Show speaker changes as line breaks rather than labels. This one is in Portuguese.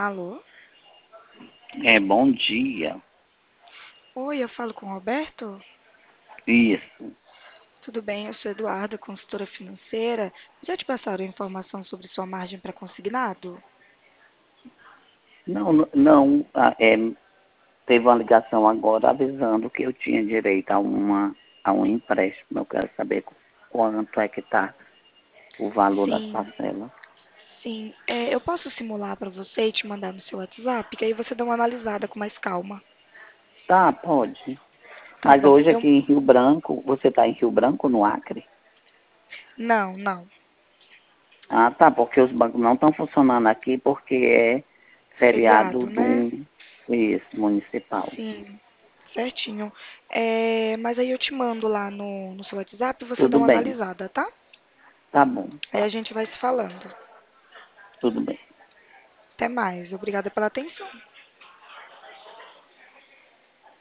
Alô?
Bom dia.
Oi, eu falo com o Roberto?
Isso.
Tudo bem, eu sou Eduarda, consultora financeira. Já te passaram informação sobre sua margem para consignado?
Não, não, teve uma ligação agora avisando que eu tinha direito a um empréstimo. Eu quero saber quanto é que está o valor das
Sim,
parcelas.
sim. Eu posso simular para você e te mandar no seu WhatsApp, que aí você dá uma analisada com mais calma.
Tá, pode.
Tá
Mas
bom.
hoje aqui em Rio Branco, você está em Rio Branco, no Acre?
Não, não.
Ah, tá, porque os bancos não estão funcionando aqui porque é feriado
Feriado, né?
do isso, municipal.
Sim, certinho. Mas aí eu te mando lá no seu WhatsApp e você dá
Tudo
uma
bem,
analisada, tá?
tá bom,
Aí a gente vai se falando.
tudo bem.
Até mais. Obrigada pela atenção.